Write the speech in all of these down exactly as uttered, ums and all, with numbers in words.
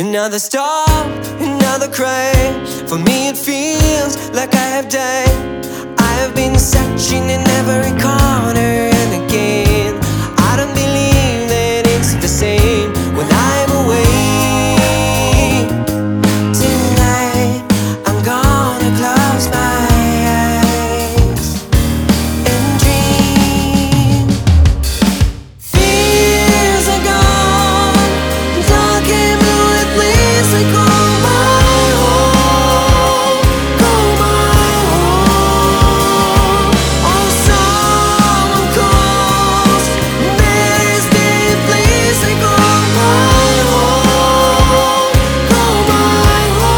Another stop, another cry. For me it feels like I have died. I have been searching in every corner, and again I don't believe that it's the same when I'm away. Tonight I'm gonna close my eyes and dream. Fears are gone, dark and blue at least they call my home, call my home. Oh, someone calls, there's deep place they call my home, call my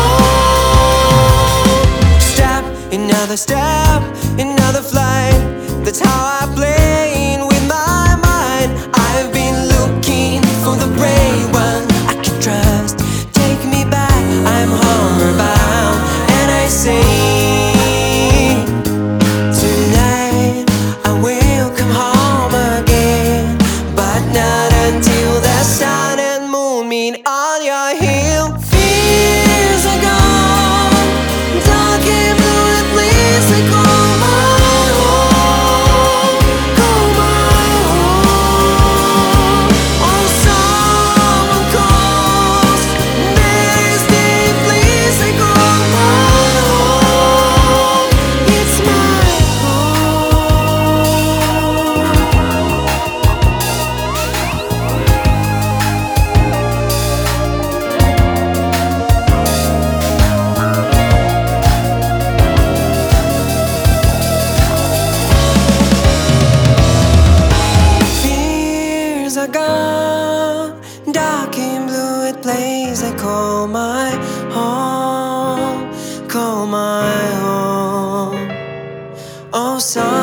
home. Step, another step, another flight. That's how I play with my mind. I've been looking for the brave one I can trust. Take me back, I'm homeward bound, and I say tonight I will come home again, but not until the sun and moon meet on your hill. Fears are gone, dark and blue at least they call my home, call my home. Oh, someone calls, there's deep place they call my home. It's my home. Fears are gone, dark and blue at place I call my home, call my home. Oh, some